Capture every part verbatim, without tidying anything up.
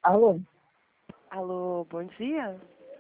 Alô? Alô, bom dia.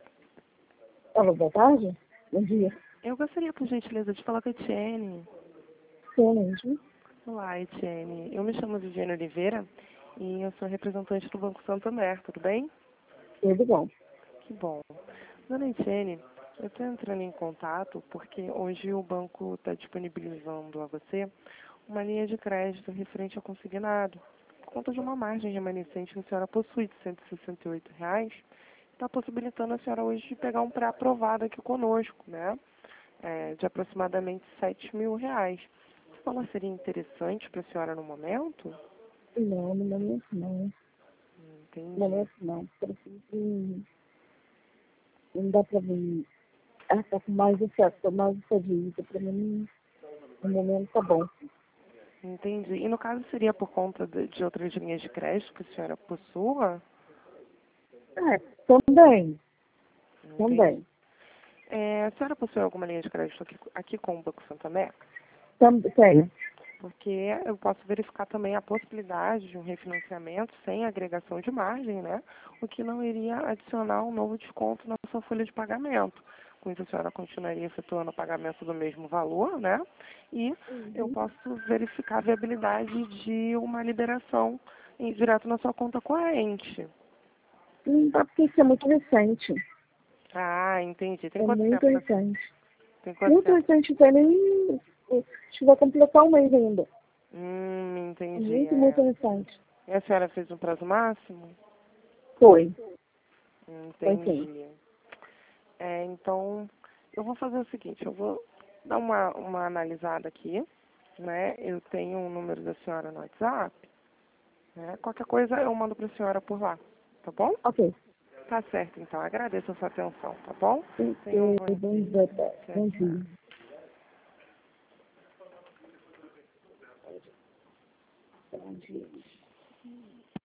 Alô, boa tarde? Bom dia. Eu gostaria, por gentileza, de falar com a Etienne. Sou mesmo. Olá, Etienne. Eu me chamo Viviane Oliveira e eu sou representante do Banco Santander, tudo bem? Tudo bom. Que bom. Dona Etienne, eu estou entrando em contato porque hoje o banco está disponibilizando a você uma linha de crédito referente ao consignado, por conta de uma margem remanescente que a senhora possui de cento e sessenta e oito reais, está possibilitando a senhora hoje de pegar um pré-aprovado aqui conosco, né? É, de aproximadamente sete mil reais. Esse valor seria interessante para a senhora no momento? Não, no momento não. No Entendi. momento não. Preciso. Não dá pra mim. Ah, tá com mais essa, mais essa dívida. Pra mim, no momento tá bom. Entendi. E no caso seria por conta de, de outras linhas de crédito que a senhora possua? Ah, também. Entendi. Também. É, a senhora possui alguma linha de crédito aqui, aqui com o Banco Santander? Também. Sério. Porque eu posso verificar também a possibilidade de um refinanciamento sem agregação de margem, né? O que não iria adicionar um novo desconto na sua folha de pagamento. Com isso, a senhora continuaria efetuando o pagamento do mesmo valor, né? E eu Uhum. posso verificar a viabilidade de uma liberação em- direto na sua conta corrente. Não dá porque isso é muito recente. Ah, entendi. Tem É quanto muito tempo? que- recente. Tem quanto Muito tempo? recente. Até nem. Acho que vai completar um mês ainda. Hum, É entendi. muito, muito É. recente. E a senhora fez um prazo máximo? Foi. Foi sim. Entendi. É, então, eu vou fazer o seguinte, eu vou dar uma, uma analisada aqui, né? Eu tenho o número da senhora no WhatsApp, né? Qualquer coisa eu mando para a senhora por lá, tá bom? Ok. Tá certo, então. Agradeço a sua atenção, tá bom? Tenha um Porque, bom bom dia. dia. Tchau, Bom tchau. dia. Bom dia.